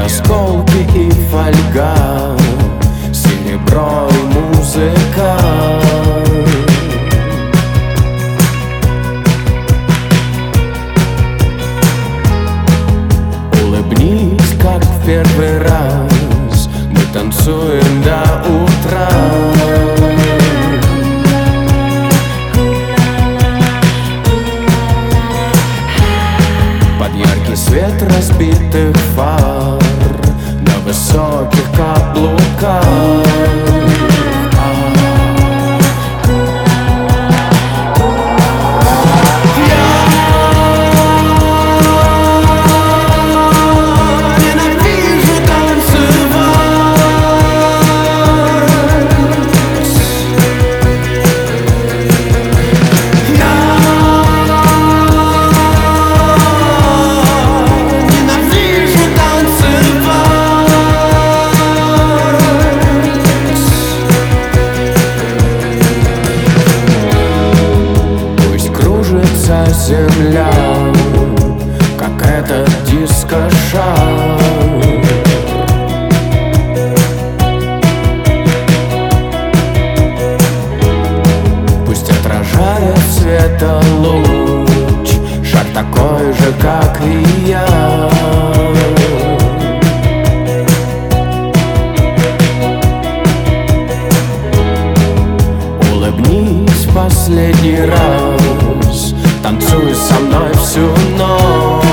осколки и фольга, серебро и музыка. Улыбнись, как в первый раз, мы танцуем до утра. Под яркий свет разбитых фар на высоких каблуках. Земля, как этот дискошар. Пусть отражает света луч, шар такой же, как и я. Улыбнись в последний раз, танцуй со мной всю ночь.